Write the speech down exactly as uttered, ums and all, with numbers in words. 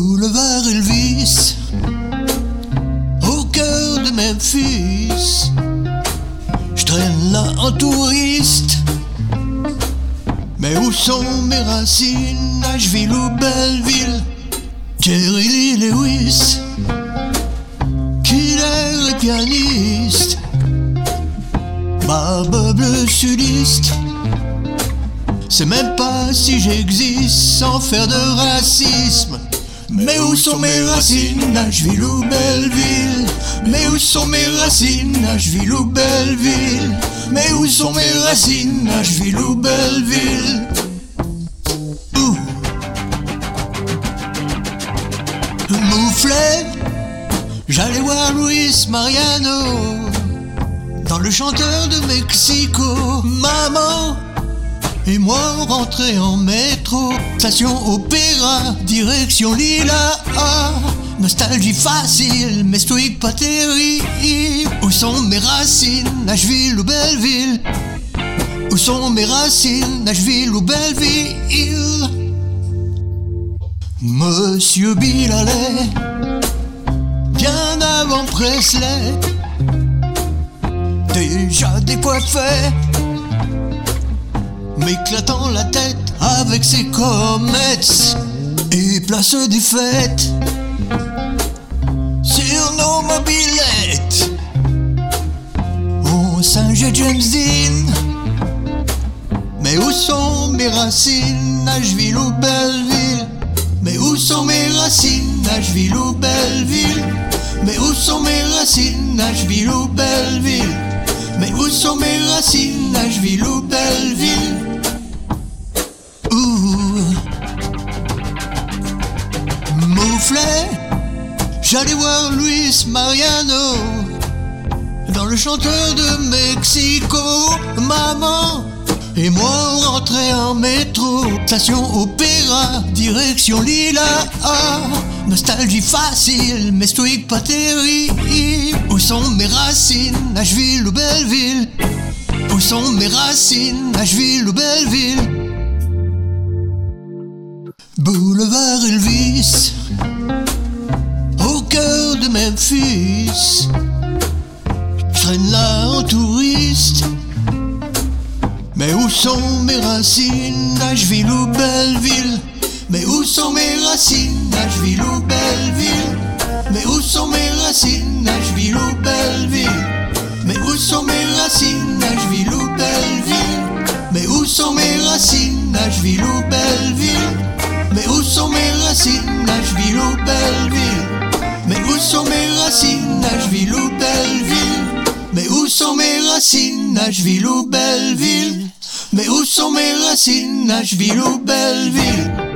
Boulevard Elvis, au cœur de Memphis, je traîne là en touriste. Mais où sont mes racines? Nashville ou Belleville? Jerry Lee Lewis, killer et pianiste, barbe bleue sudiste. C'est même pas si j'existe sans faire de racisme. Mais où sont mes racines? Nashville ou Belleville? Mais où sont mes racines? Nashville ou Belleville? Mais où sont mes racines? Nashville ou Belleville? Ouh. Mouflet, j'allais voir Luis Mariano dans Le Chanteur de Mexico. Maman et moi on rentrait en métro, station Opéra, direction Lila. Ah, nostalgie facile, mais stoïque pas terrible. Où sont mes racines? Nashville ou Belleville? Où sont mes racines? Nashville ou Belleville? Monsieur Bill allait bien avant Presley, déjà décoiffé, m'éclatant la tête avec ses comets et place des fêtes sur nos mobilettes. On singeait James Dean. Mais où sont mes racines? Nashville ou Belleville? Mais où sont mes racines? Nashville ou Belleville? Mais où sont mes racines? Nashville ou Belleville? Mais où sont mes racines? Nashville ou Belleville? Ouh. Mouflet, j'allais voir Luis Mariano dans Le Chanteur de Mexico. Maman et moi on rentrait en métro, station Opéra, direction Lila. Ah, nostalgie facile, mais stoïque pas terrible. Où sont mes racines? Nashville ou Belleville? Où sont mes racines? Nashville ou Belleville? Boulevard Elvis, au cœur de Memphis, je traîne là en touriste. Mais où sont mes racines? Nashville ou Belleville? Mais où sont mes racines? Nashville ou Belleville? Mais où sont mes racines? Nashville ou Belleville? Mais où sont mes racines? Nashville ou Belleville? Mais où sont mes racines? Nashville ou Belleville? Mais où sont mes racines? Nashville ou Belleville? Mais où sont mes racines? Nashville ou Belleville? Mais où sont mes racines? Nashville ou Belleville? Mais où sont mes racines? Nashville ou Belleville?